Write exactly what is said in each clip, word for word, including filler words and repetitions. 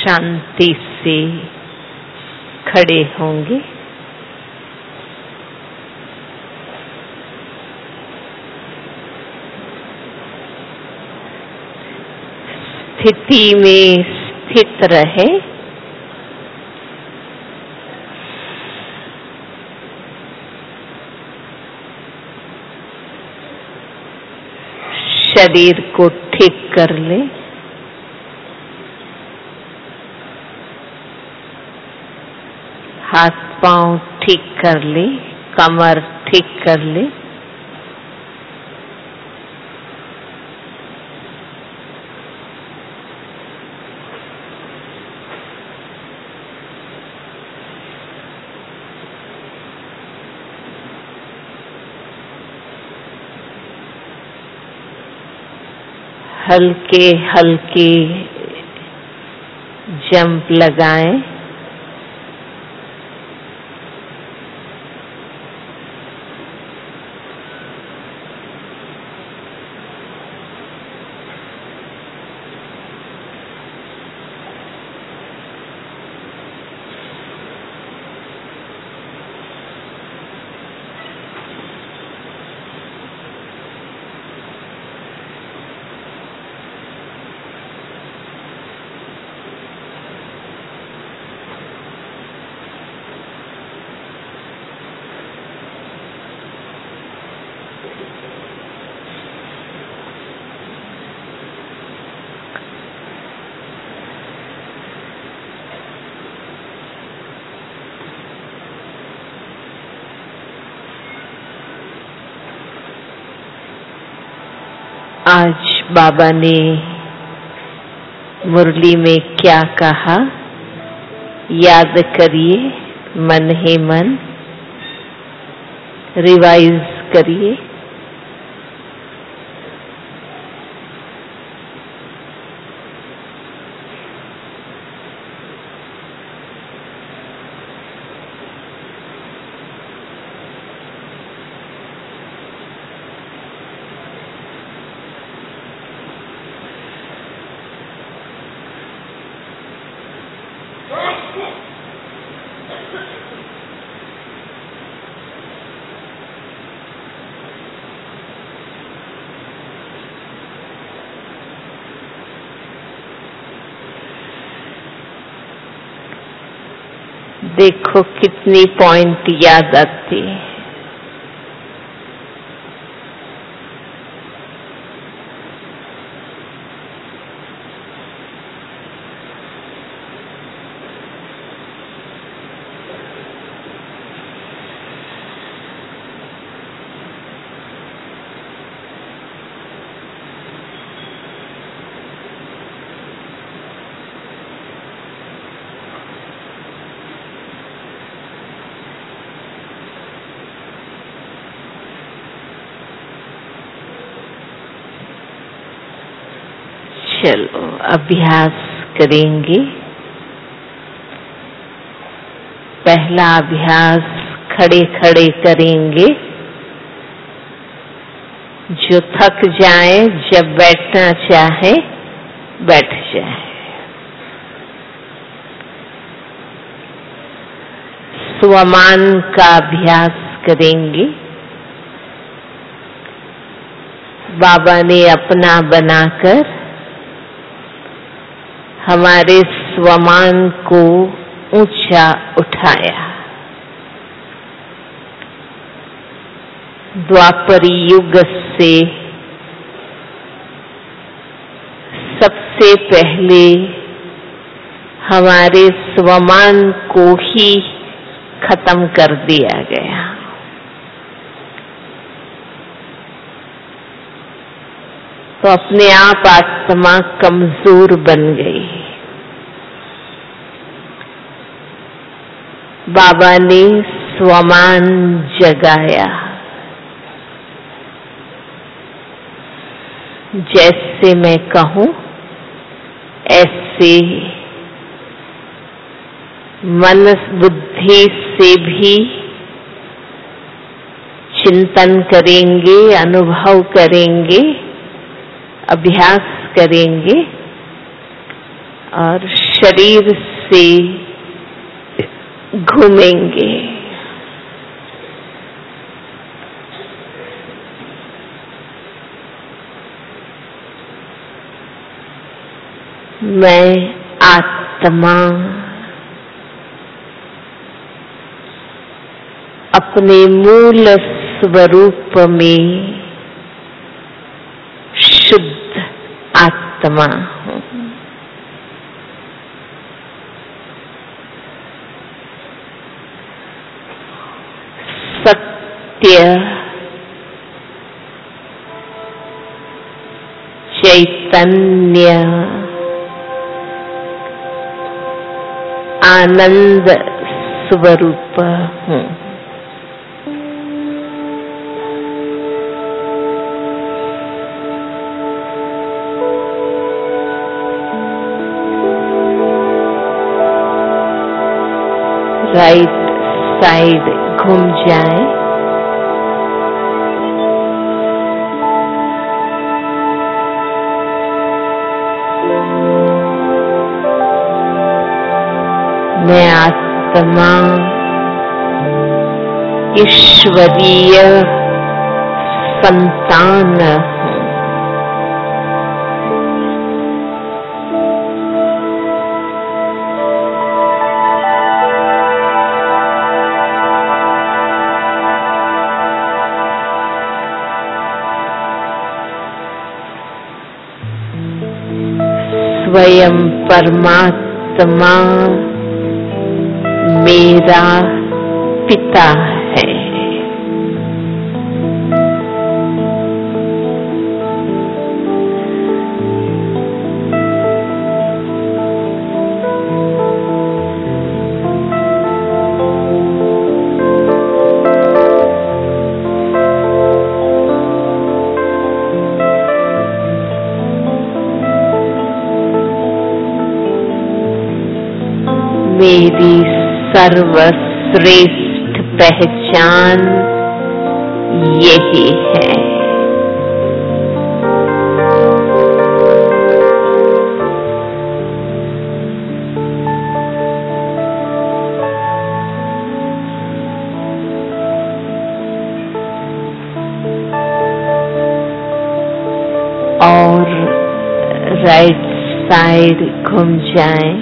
शांति से खड़े होंगे। स्थिति में स्थित रहे। शरीर को ठीक कर ले। हाथ पांव ठीक कर ले, कमर ठीक कर ले। हल्के हल्के जंप लगाएं। आज बाबा ने मुरली में क्या कहा, याद करिए, मन ही मन रिवाइज करिए। देखो कितनी पॉइंट याद आती है। चलो अभ्यास करेंगे। पहला अभ्यास खड़े खड़े करेंगे। जो थक जाए, जब बैठना चाहे बैठ जाए। स्वमान का अभ्यास करेंगे। बाबा ने अपना बनाकर हमारे स्वमान को ऊंचा उठाया। द्वापर युग से सबसे पहले हमारे स्वमान को ही खत्म कर दिया गया। तो अपने आप आत्मा कमजोर बन गई। बाबा ने स्वमान जगाया। जैसे मैं कहूं ऐसे मन बुद्धि से भी चिंतन करेंगे, अनुभव करेंगे, अभ्यास करेंगे और शरीर से घूमेंगे। मैं आत्मा अपने मूल स्वरूप में शुद्ध आत्मा हूँ। सत्य चैतन्य आनंद स्वरूप हूँ। राइट साइड घूम जाए। मैं आत्मा ईश्वरीय संतान हूँ। स्वयं परमात्मा मेरा पिता है। मेरी सर्वश्रेष्ठ पहचान यही है। और राइट साइड घूम जाएं।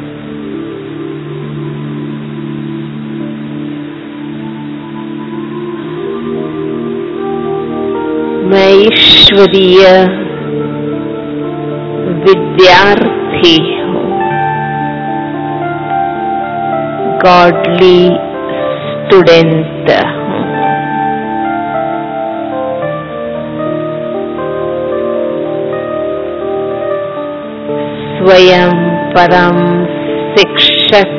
मैं ईश्वरीय विद्यार्थी हूँ। गॉडली स्टूडेंट हूँ। स्वयं परम शिक्षक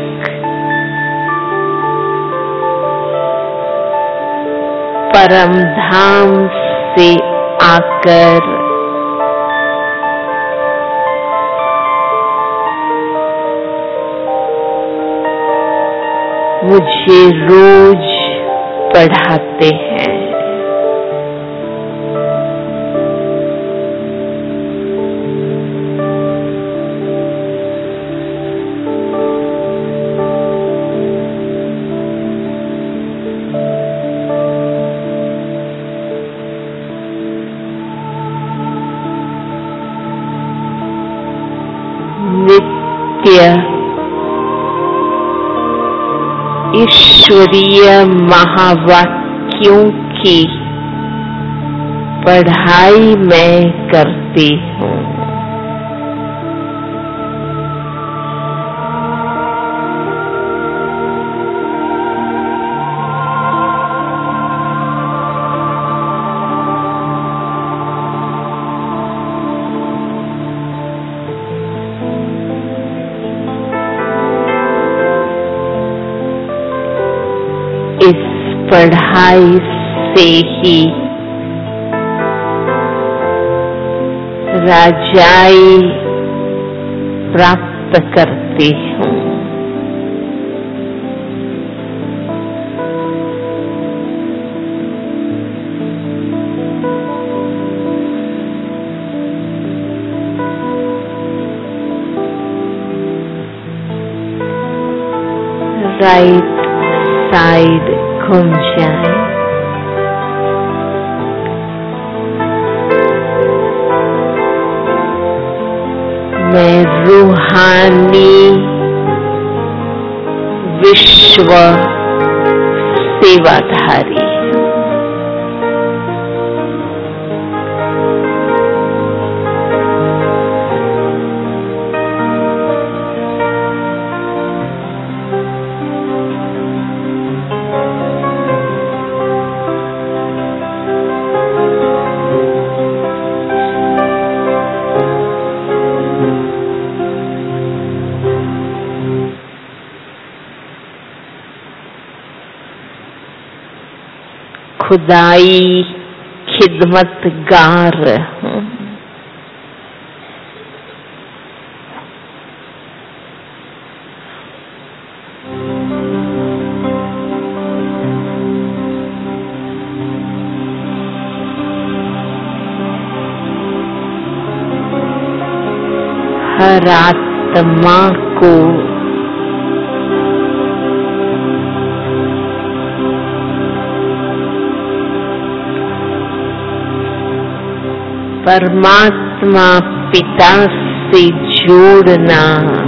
परम धाम से आकर मुझे रोज पढ़ाते हैं। नित्य ईश्वरीय महावाक्यों की पढ़ाई मैं करती हूँ। इस पढ़ाई से ही राजाई प्राप्त करती हूँ। राइट साइड घूम जाए। मैं रूहानी विश्व सेवाधारी खुदाई खिदमतगार हूँ। हर आत्मा को परमात्मा पिता से जोड़ना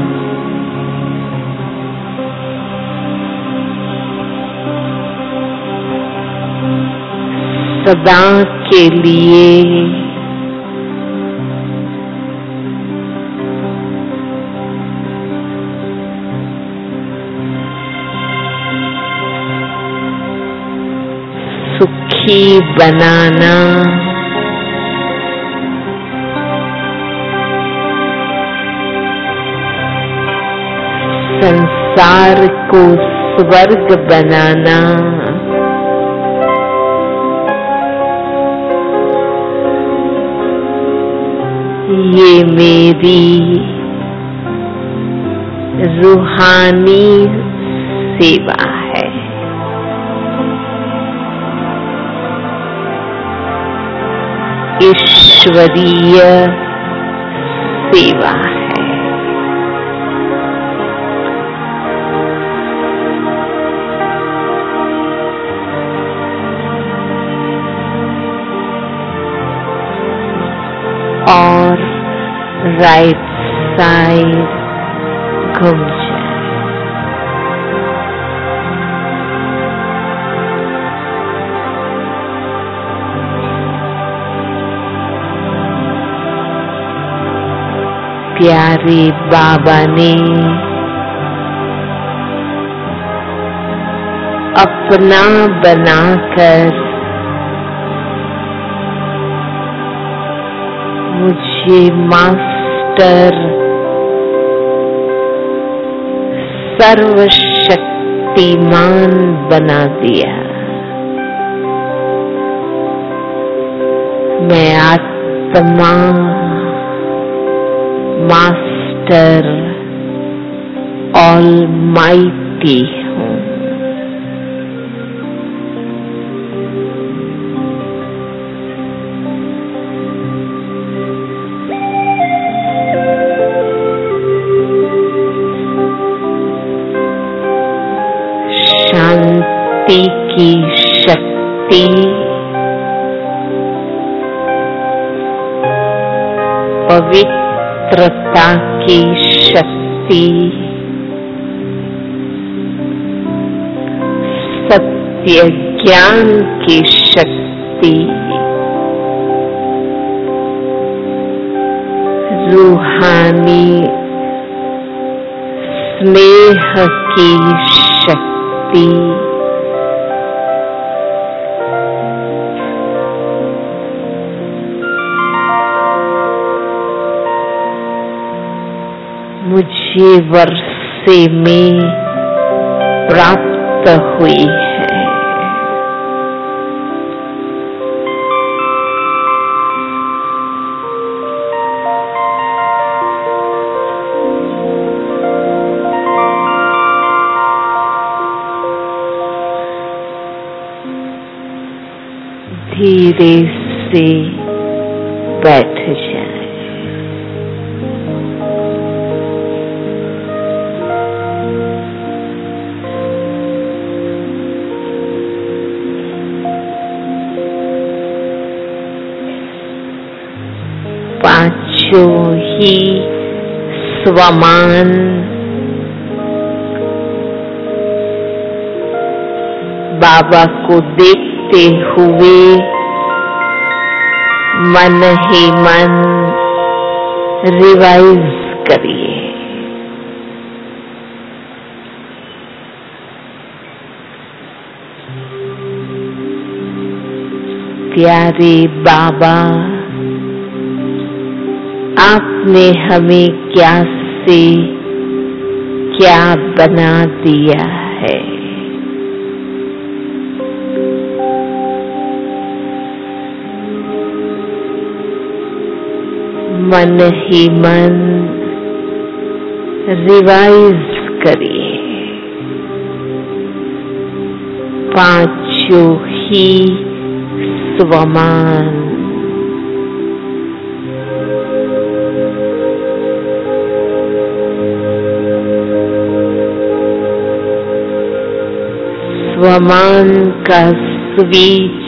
सदा के लिए सुखी बनाना संसार को स्वर्ग बनाना ये मेरी रूहानी सेवा है। ईश्वरीय सेवा है। और राइट साइड घूम जाए। प्यारे बाबा ने अपना बनाकर मुझे मास्टर सर्वशक्तिमान बना दिया। मैं आत्मा मास्टर ऑलमाइटी हूँ। शांति की शक्ति पवित्रता की शक्ति सत्य ज्ञान की शक्ति रूहानी स्नेह की शक्ति मुझे वर्षे में प्राप्त हुई है। धीरे से बैठ जाए। पांचों ही स्वमान बाबा को देखते हुए मन ही मन रिवाइज करिए। प्यारे बाबा, आपने हमें क्या से क्या बना दिया है। मन ही मन रिवाइज करिए। पांचों ही स्वमान स्वमान का स्विच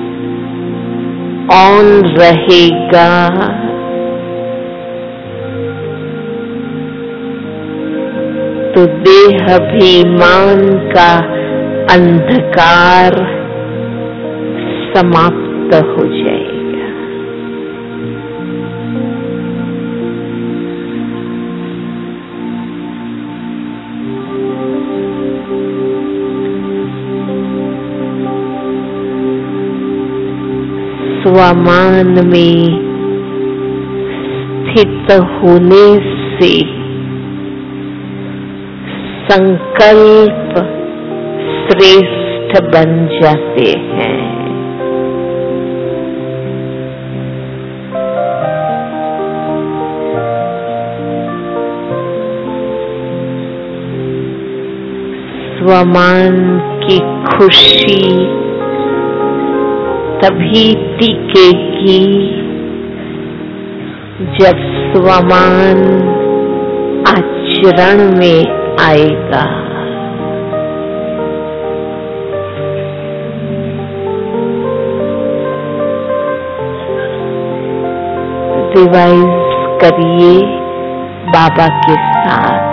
ऑन रहेगा तो देहाभिमान का अंधकार समाप्त हो जाएगा। स्वमान में स्थित होने से संकल्प श्रेष्ठ बन जाते हैं। स्वमान की खुशी तभी टिकेगी जब स्वमान आचरण में आएगा। रिवाइज करिए बाबा के साथ।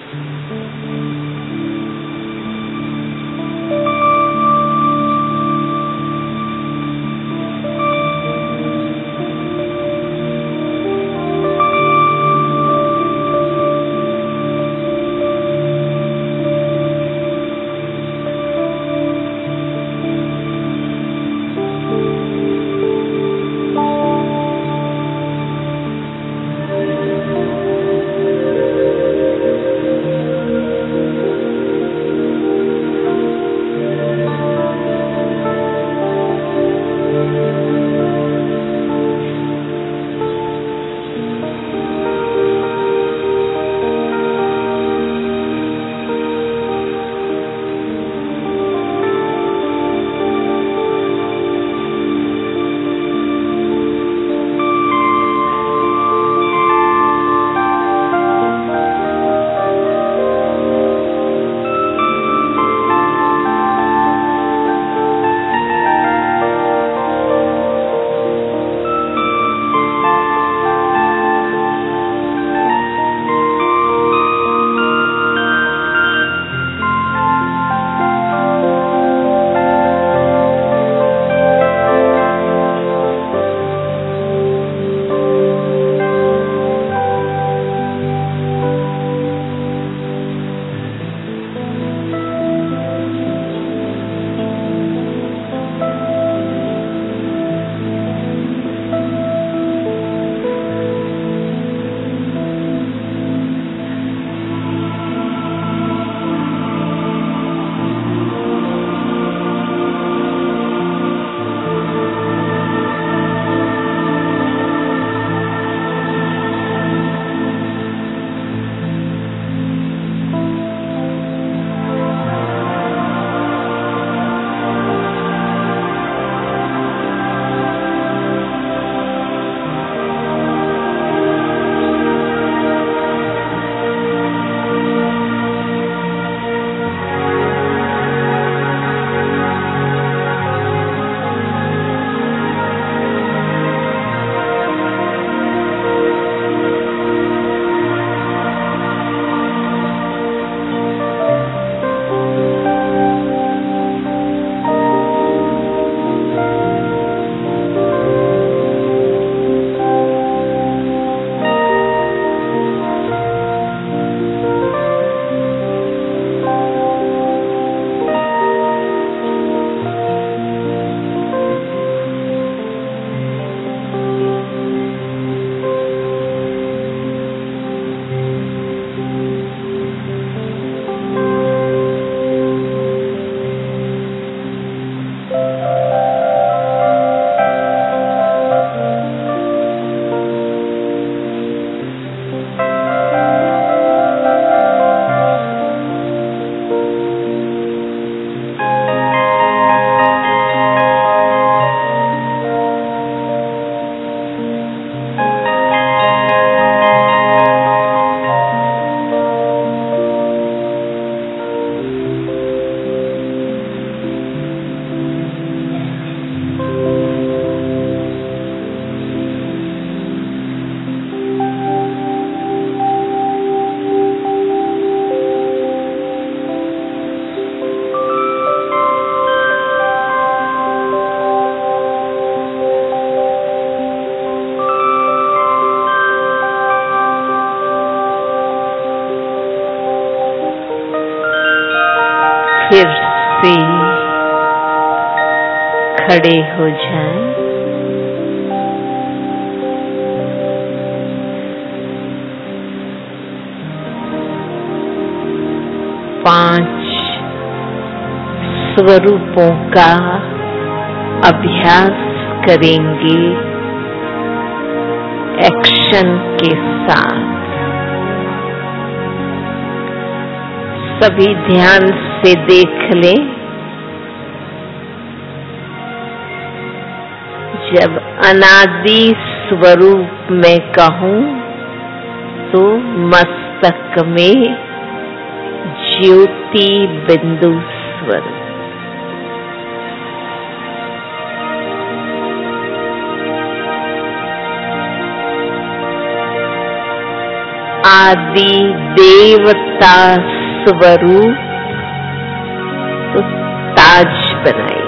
फिर से खड़े हो जाएं। पांच स्वरूपों का अभ्यास करेंगे एक्शन के साथ। सभी ध्यान से देख लें। जब अनादि स्वरूप में कहूं तो मस्तक में ज्योति बिंदु स्वरूप। आदि देवता फरिश्ता स्वरूप तो ताज बनाइए।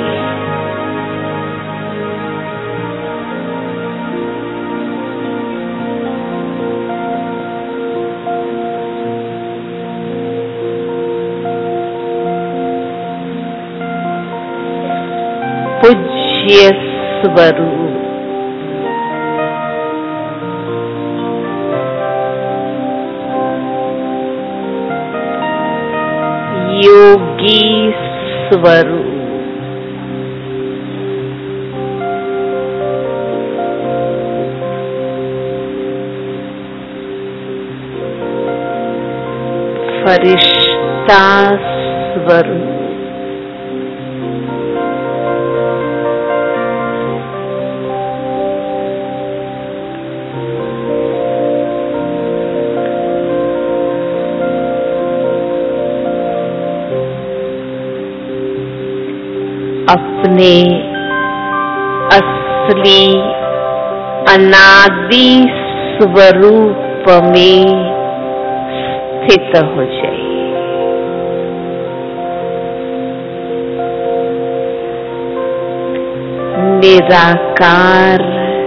पूज्य स्वरूप योगी स्वरूप फरिश्ता स्वरूप अपने असली अनादि स्वरूप में स्थित हो जाइए। निराकार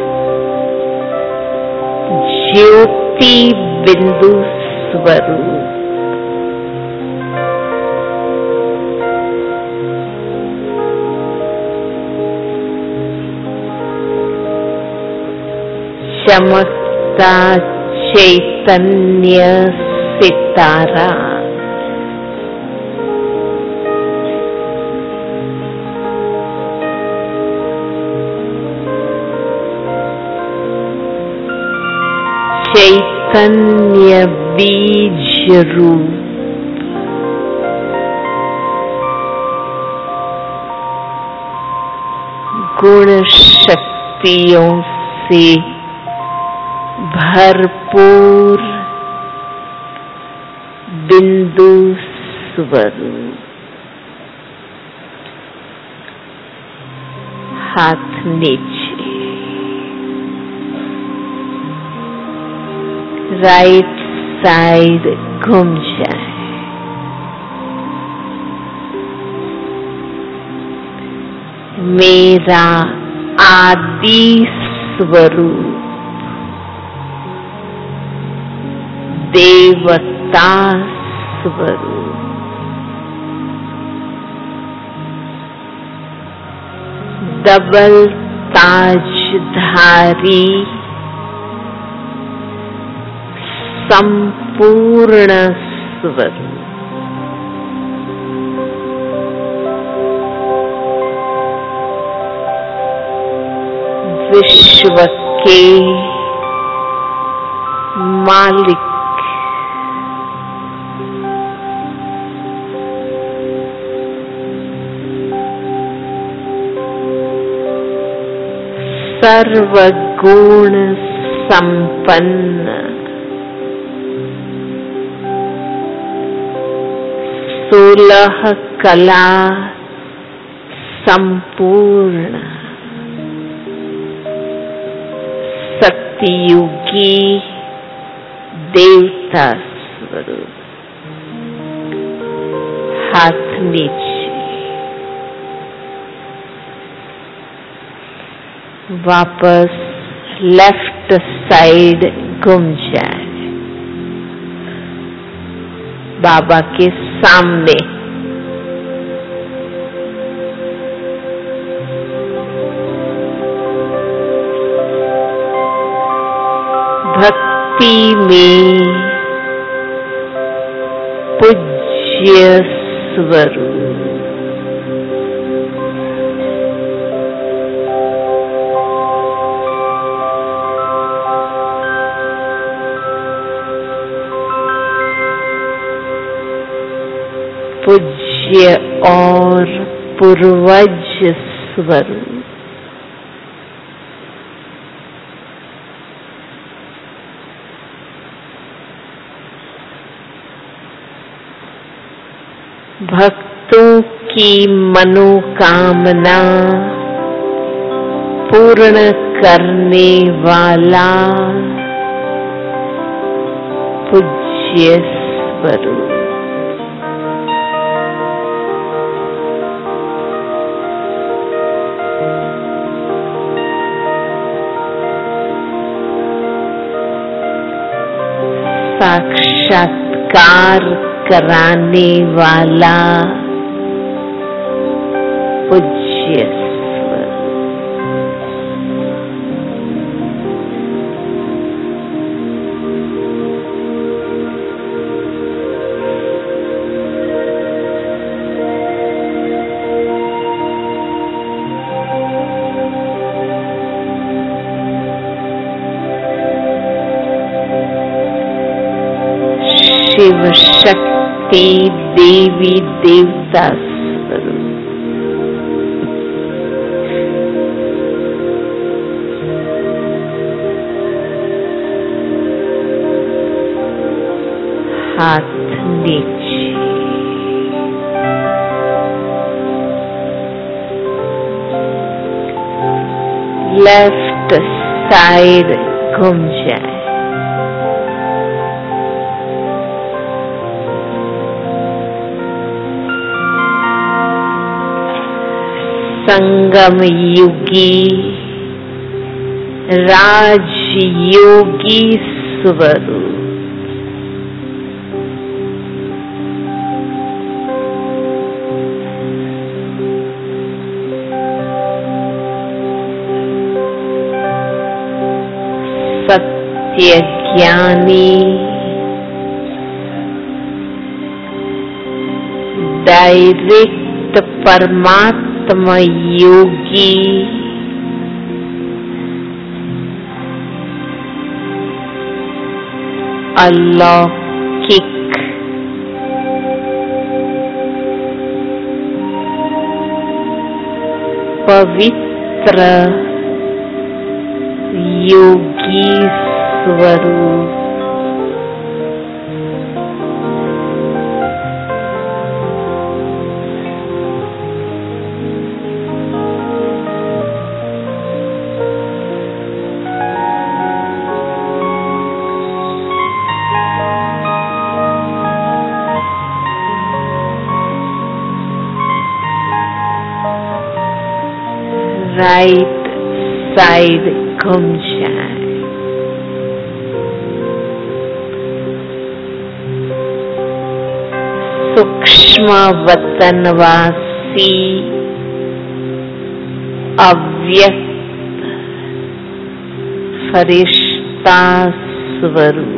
ज्योति बिंदु स्वरूप चमकता चैतन्य सितारा चैतन्य बीज रूप गुण शक्तियों से भरपूर बिंदु स्वरूप हाथ नीचे राइट साइड घूम जाए। मेरा आदि स्वरूप देवता स्वरूप डबल ताजधारी संपूर्ण स्वरूप विश्व के मालिक सर्वगुण संपन्न सोलह कला संपूर्ण सत्ययुगी देवता स्वरूप हाथ नीचे वापस लेफ्ट साइड घूम जाए। बाबा के सामने भक्ति में पूज्य स्वरूप पूज्य और पूर्वज स्वरूप भक्तों की मनोकामना पूर्ण करने वाला पूज्य स्वरूप साक्षात्कार कराने वाला पूज्य स्वरूप। शिव शक्ति देवी देवता स्वरूप। हाथ नीचे, लेफ्ट साइड घूम जाए। संगम युगी राजयोगी स्वरूप। सत्य ज्ञानी डायरेक्ट परमात्मा योगी अलौकिक पवित्र योगी स्वरूप। राइट साइड घूम जाए। सूक्ष्म वतनवासी अव्यक्त फरिश्ता स्वरूप।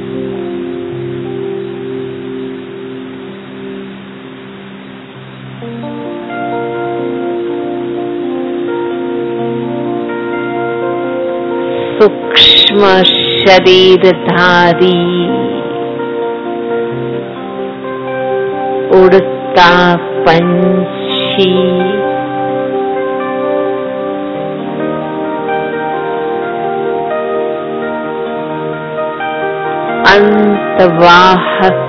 सूक्ष्म शरीरधारी उड़ता पंछी अंतवाहक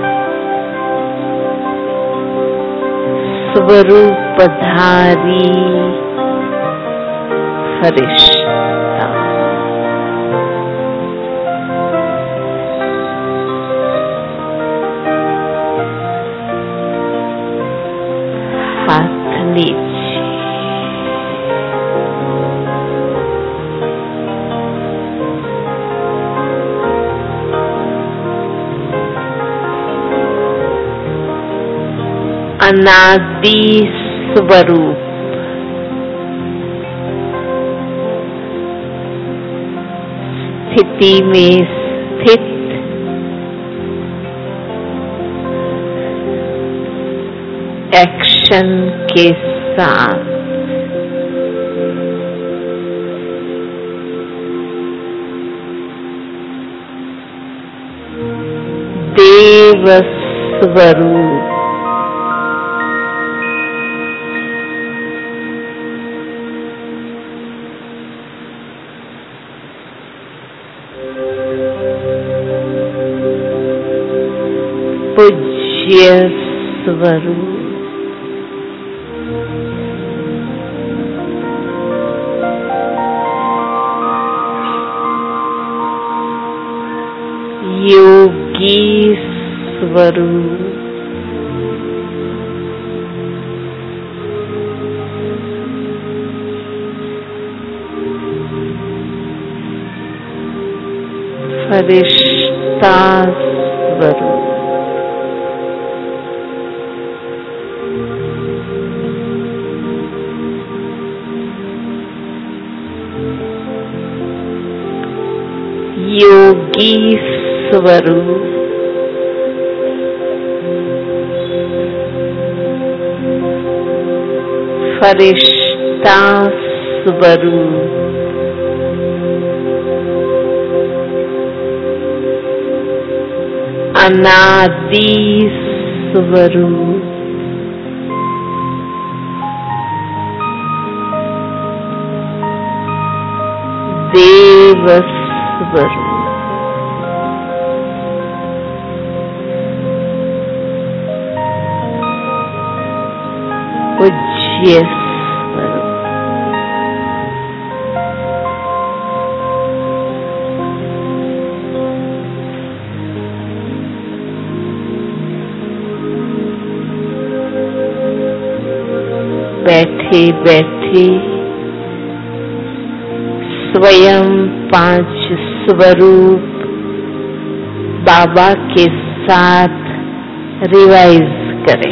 स्वरूपधारी फरिश्ता। हाथ नीचे, अनादि स्वरूप स्थिति में स्थित एक्शन के साथ देव स्वरूप। पूज्य स्वरूप। योगी स्वरूप। फरिश्ता स्वरूप। योगी स्वरूप, फरिश्ता स्वरूप, अनादि स्वरूप, देव स्वरूप, पूज्य स्वरूप, बैठे बैठे स्वयं पांच स्वरूप बाबा के साथ रिवाइज करें।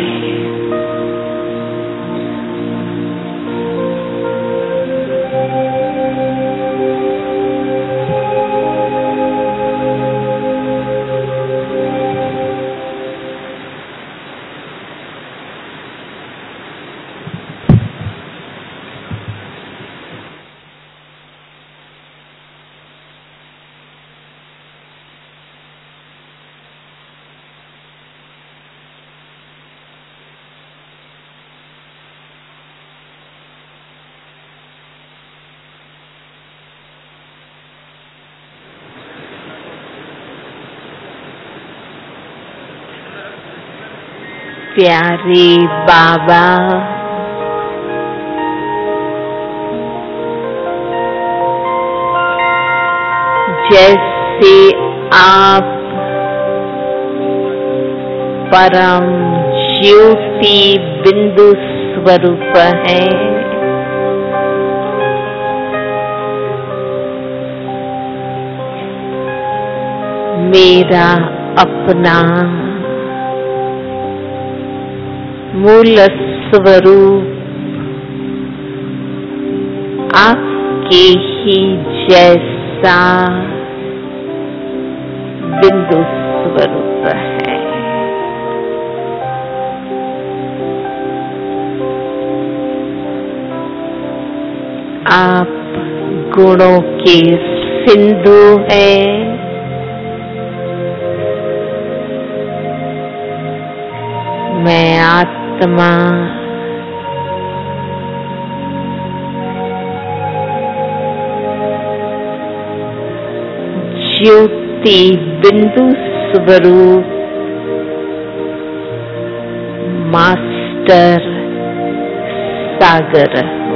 प्यारे बाबा, जैसे आप परम ज्योति बिंदु स्वरूप हैं, मेरा अपना मूल स्वरूप आपके ही जैसा बिंदु स्वरूप है। आप गुणों के सिंधु हैं, मैं आत्मा ज्योति बिंदु स्वरूप मास्टर सागर हूँ।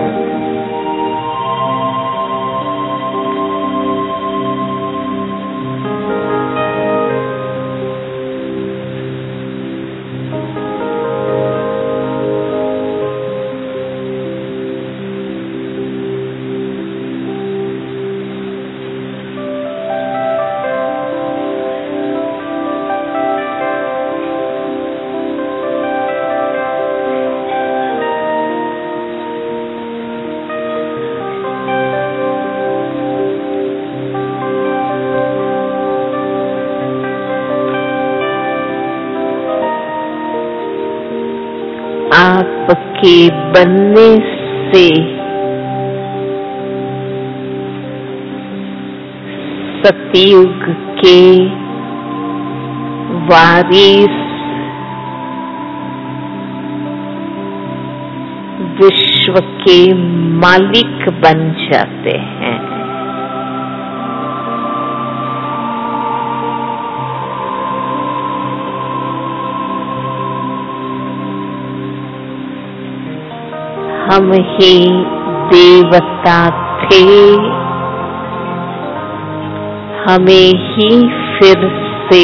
आपके बनने से सतयुग के वारिस विश्व के मालिक बन जाते हैं। हम ही देवता थे, हमें ही फिर से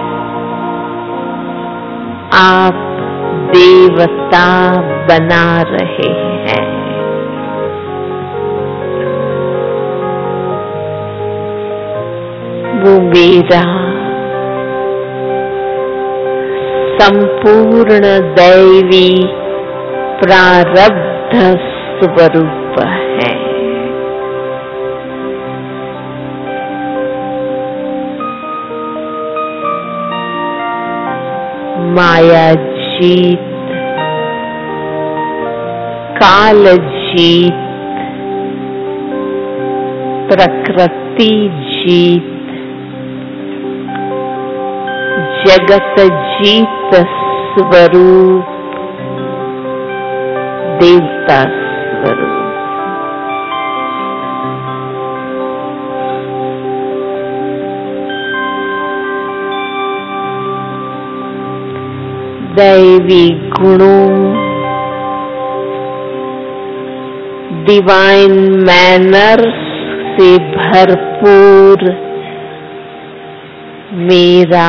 आप देवता बना रहे हैं। वो मेरा संपूर्ण दैवी प्रारब्ध स्वरूप है। माया जीत, काल जीत, प्रकृति जीत, जगत जीत स्वरूप देवता स्वरूप। दैवी गुणों, डिवाइन मैनर्स से भरपूर मेरा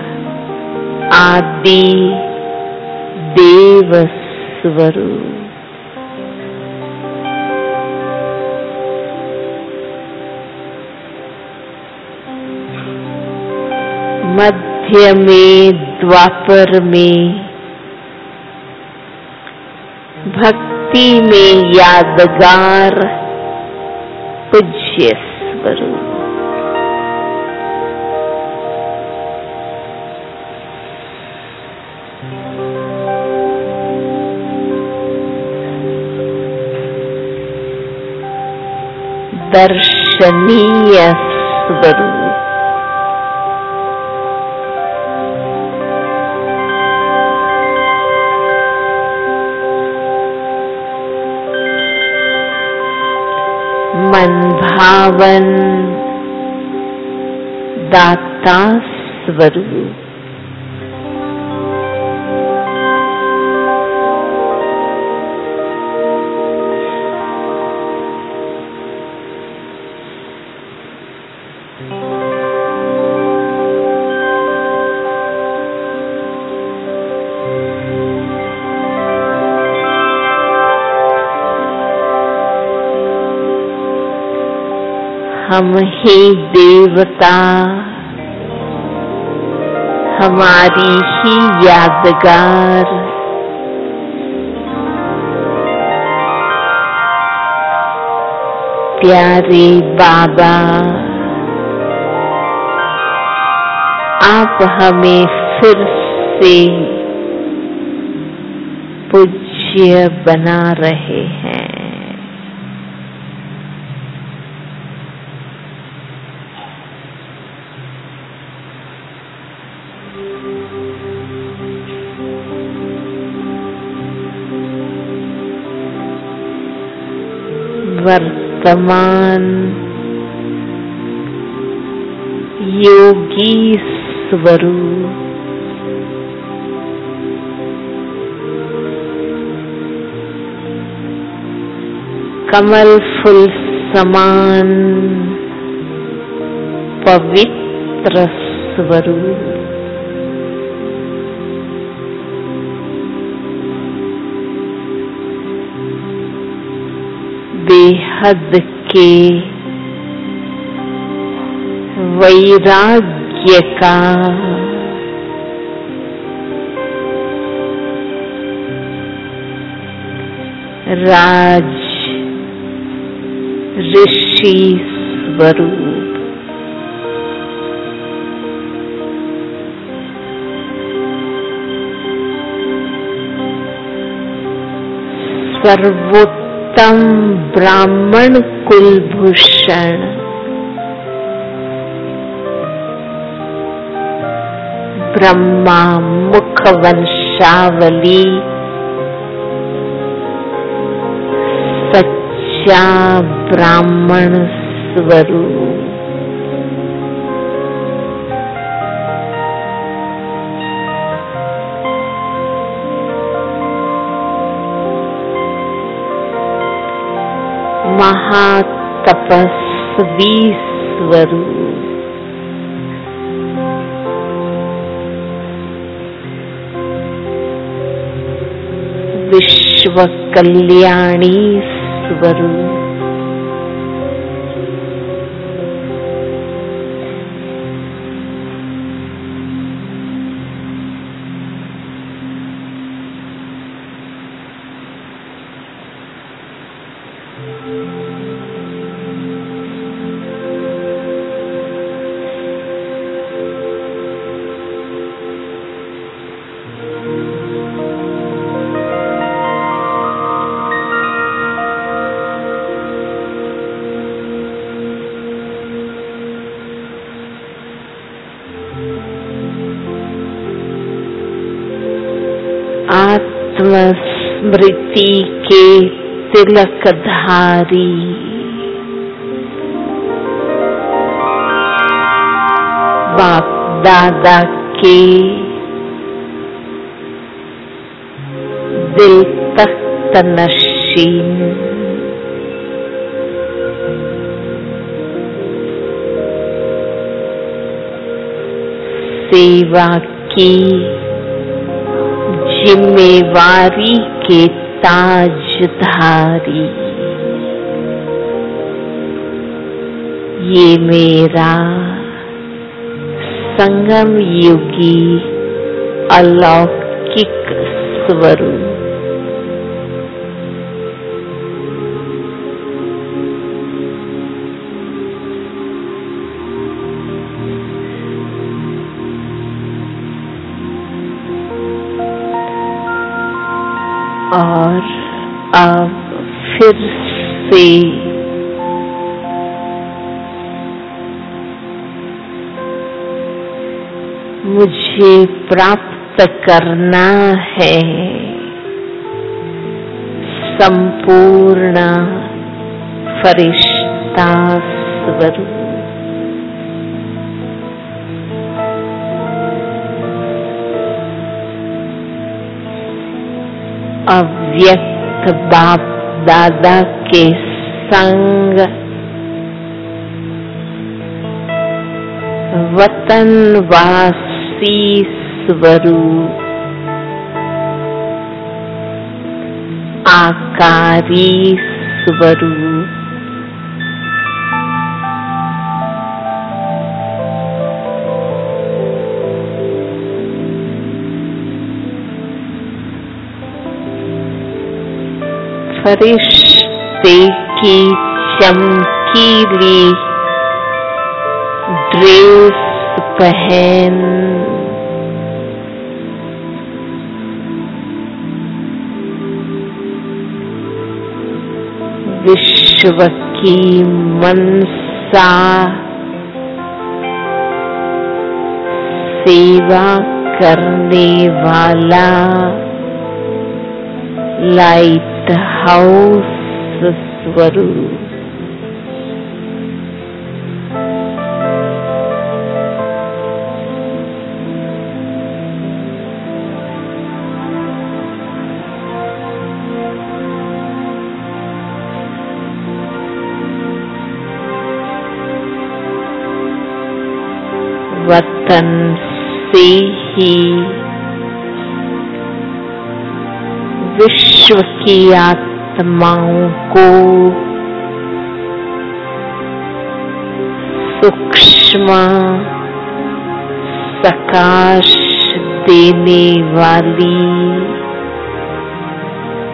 आदि देव स्वरूप। मध्य में द्वापर में भक्ति में यादगार पूज्य स्वरूप। दर्शनीय स्वरूप। मन भावन दाता स्वरूप। हम ही देवता, हमारी ही यादगार, प्यारे बाबा, आप हमें फिर से पूज्य बना रहे हैं। वर्तमान योगी स्वरूप, कमल फूल समान पवित्र स्वरूप। बेहद के वैराग्य का राज ऋषि स्वरूप। सर्वोत्तम ब्राह्मण कुलभूषण, ब्रह्मा मुख वंशावली, सच्चा ब्राह्मण स्वरूप। महातपस्वी स्वरूप। विश्व कल्याणी स्वरूप। आत्मस्मृति के तिलकधारी, बाप दादा के दिल तख्त नशीन, सेवा की जिम्मेवारी के ताजधारी, ये मेरा संगम युगी अलौकिक स्वरूप, और अब फिर से मुझे प्राप्त करना है संपूर्ण फरिश्ता स्वरूप, अव्यक्त बाप दादा के संग वतनवासी स्वरूप, आकारी स्वरूप, फरिश्ते की चमकीली ड्रेस पहन विश्व की मनसा सेवा करने वाला लाइट हाउस स्वरूप, वतन से ही विश्व की आत्माओं को सूक्ष्म प्रकाश देने वाली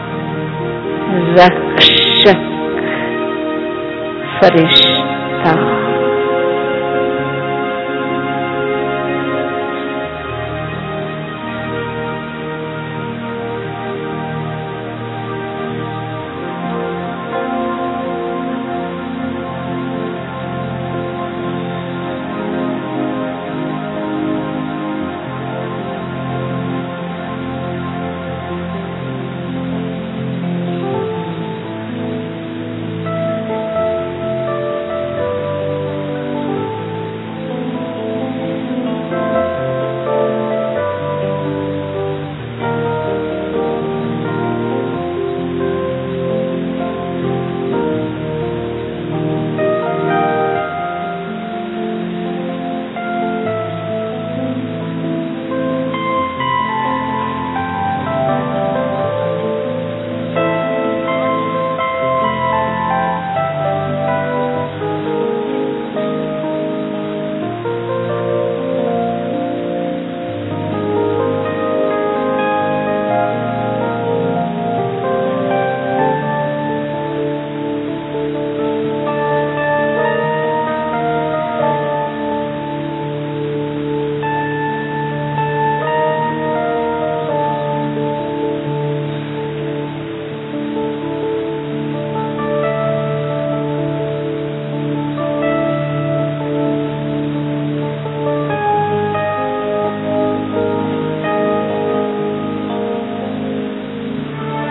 रक्षक फरिश्ता,